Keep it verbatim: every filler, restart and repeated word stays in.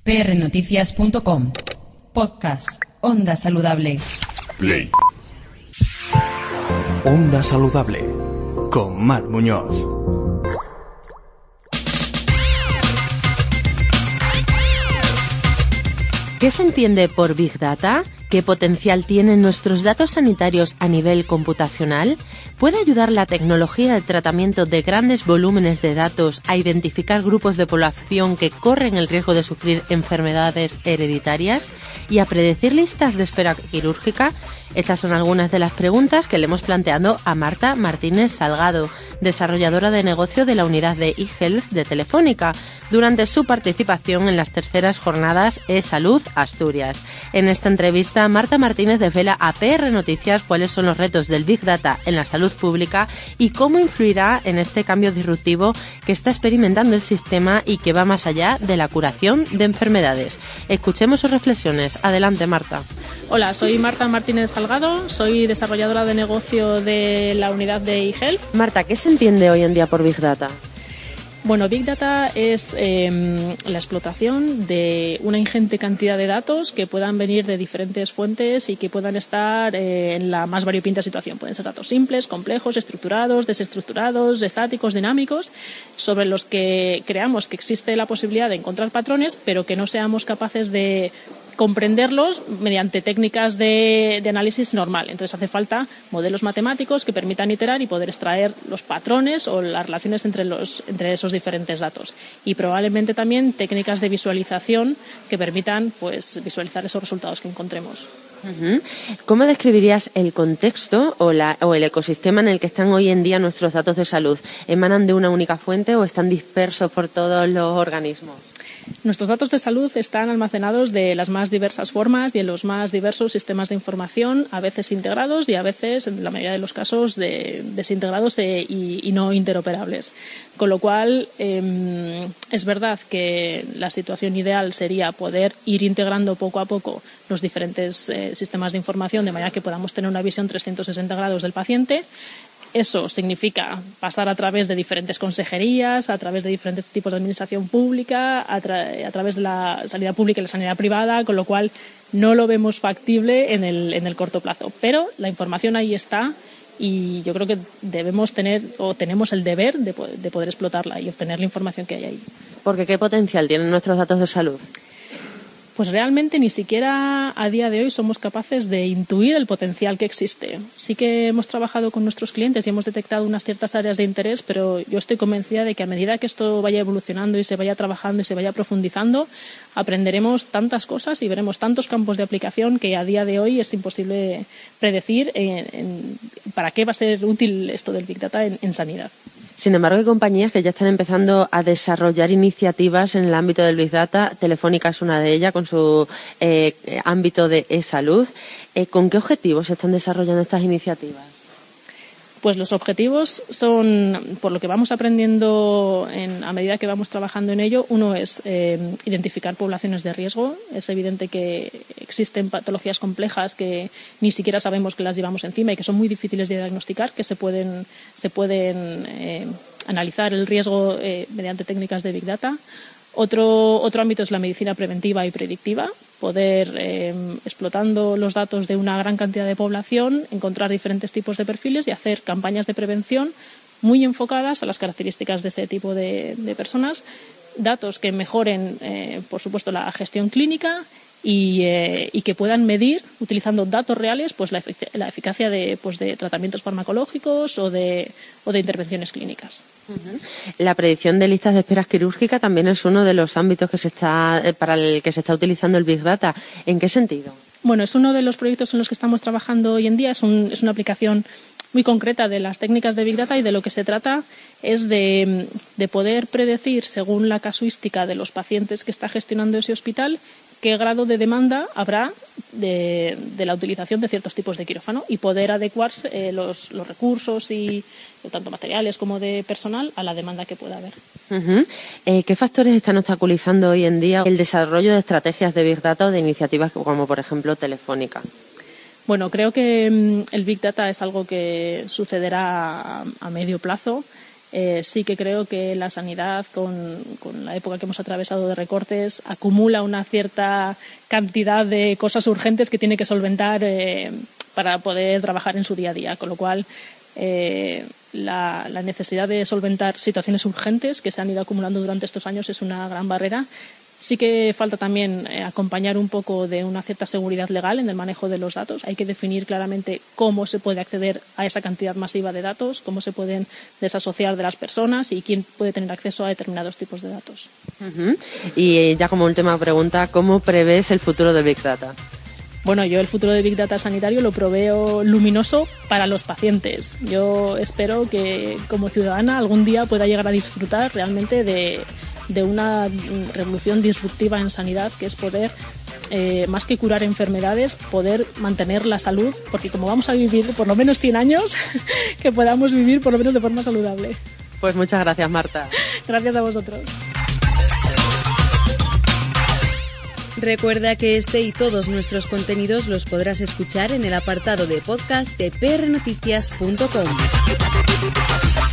p r noticias punto com. Podcast Onda Saludable. Play. Onda Saludable con Mar Muñoz. ¿Qué se entiende por Big Data? ¿Qué potencial tienen nuestros datos sanitarios a nivel computacional? ¿Puede ayudar la tecnología de tratamiento de grandes volúmenes de datos a identificar grupos de población que corren el riesgo de sufrir enfermedades hereditarias y a predecir listas de espera quirúrgica? Estas son algunas de las preguntas que le hemos planteado a Marta Martínez Salgado, desarrolladora de negocio de la unidad de eHealth de Telefónica, durante su participación en las terceras jornadas eSalud Asturias. En esta entrevista, Marta Martínez desvela a P R Noticias cuáles son los retos del Big Data en la salud pública y cómo influirá en este cambio disruptivo que está experimentando el sistema y que va más allá de la curación de enfermedades. Escuchemos sus reflexiones. Adelante, Marta. Hola, soy Marta Martínez Salgado, soy desarrolladora de negocio de la unidad de eHealth. Marta, ¿qué se entiende hoy en día por Big Data? Bueno, Big Data es eh, la explotación de una ingente cantidad de datos que puedan venir de diferentes fuentes y que puedan estar eh, en la más variopinta situación. Pueden ser datos simples, complejos, estructurados, desestructurados, estáticos, dinámicos, sobre los que creamos que existe la posibilidad de encontrar patrones, pero que no seamos capaces de comprenderlos mediante técnicas de, de análisis normal. Entonces hace falta modelos matemáticos que permitan iterar y poder extraer los patrones o las relaciones entre, los, entre esos diferentes datos. Y probablemente también técnicas de visualización que permitan pues, visualizar esos resultados que encontremos. Uh-huh. ¿Cómo describirías el contexto o, la, o el ecosistema en el que están hoy en día nuestros datos de salud? ¿Emanan de una única fuente o están dispersos por todos los organismos? Nuestros datos de salud están almacenados de las más diversas formas y en los más diversos sistemas de información, a veces integrados y a veces, en la mayoría de los casos, de, desintegrados de, y, y no interoperables. Con lo cual, eh, es verdad que la situación ideal sería poder ir integrando poco a poco los diferentes eh, sistemas de información de manera que podamos tener una visión trescientos sesenta grados del paciente. Eso significa pasar a través de diferentes consejerías, a través de diferentes tipos de administración pública, a, tra- a través de la sanidad pública y la sanidad privada, con lo cual no lo vemos factible en el, en el corto plazo. Pero la información ahí está y yo creo que debemos tener o tenemos el deber de, po- de poder explotarla y obtener la información que hay ahí. Porque ¿qué potencial tienen nuestros datos de salud? Pues realmente ni siquiera a día de hoy somos capaces de intuir el potencial que existe. Sí que hemos trabajado con nuestros clientes y hemos detectado unas ciertas áreas de interés, pero yo estoy convencida de que a medida que esto vaya evolucionando y se vaya trabajando y se vaya profundizando, aprenderemos tantas cosas y veremos tantos campos de aplicación que a día de hoy es imposible predecir en, en, para qué va a ser útil esto del Big Data en, en sanidad. Sin embargo, hay compañías que ya están empezando a desarrollar iniciativas en el ámbito del Big Data. Telefónica es una de ellas con su eh, ámbito de e-salud. Eh, ¿Con qué objetivos se están desarrollando estas iniciativas? Pues los objetivos son, por lo que vamos aprendiendo en, a medida que vamos trabajando en ello, uno es eh, identificar poblaciones de riesgo. Es evidente que existen patologías complejas que ni siquiera sabemos que las llevamos encima y que son muy difíciles de diagnosticar, que se pueden, se pueden eh, analizar el riesgo eh, mediante técnicas de Big Data. Otro, otro ámbito es la medicina preventiva y predictiva, poder, eh, explotando los datos de una gran cantidad de población, encontrar diferentes tipos de perfiles y hacer campañas de prevención muy enfocadas a las características de ese tipo de, de personas, datos que mejoren, eh, por supuesto, la gestión clínica y, eh, y que puedan medir, utilizando datos reales, pues la, efic- la eficacia de, pues, de tratamientos farmacológicos o de, o de intervenciones clínicas. Uh-huh. La predicción de listas de esperas quirúrgicas también es uno de los ámbitos que se está, eh, para el que se está utilizando el Big Data. ¿En qué sentido? Bueno, es uno de los proyectos en los que estamos trabajando hoy en día. Es, un, es una aplicación muy concreta de las técnicas de Big Data y de lo que se trata es de, de poder predecir, según la casuística de los pacientes que está gestionando ese hospital, qué grado de demanda habrá de, de la utilización de ciertos tipos de quirófano y poder adecuarse eh, los, los recursos y tanto materiales como de personal a la demanda que pueda haber. Uh-huh. Eh, ¿Qué factores están obstaculizando hoy en día el desarrollo de estrategias de Big Data o de iniciativas como, por ejemplo, Telefónica? Bueno, creo que mm, el Big Data es algo que sucederá a, a medio plazo. Eh, sí que creo que la sanidad, con, con la época que hemos atravesado de recortes, acumula una cierta cantidad de cosas urgentes que tiene que solventar eh, para poder trabajar en su día a día, con lo cual eh, la, la necesidad de solventar situaciones urgentes que se han ido acumulando durante estos años es una gran barrera. Sí que falta también eh, acompañar un poco de una cierta seguridad legal en el manejo de los datos. Hay que definir claramente cómo se puede acceder a esa cantidad masiva de datos, cómo se pueden desasociar de las personas y quién puede tener acceso a determinados tipos de datos. Uh-huh. Y ya como última pregunta, ¿cómo prevés el futuro del Big Data? Bueno, yo el futuro de Big Data sanitario lo proveo luminoso para los pacientes. Yo espero que como ciudadana algún día pueda llegar a disfrutar realmente de de una revolución disruptiva en sanidad, que es poder, eh, más que curar enfermedades, poder mantener la salud, porque como vamos a vivir por lo menos cien años, que podamos vivir por lo menos de forma saludable. Pues muchas gracias, Marta. Gracias a vosotros. Recuerda que este y todos nuestros contenidos los podrás escuchar en el apartado de podcast de p r noticias punto com.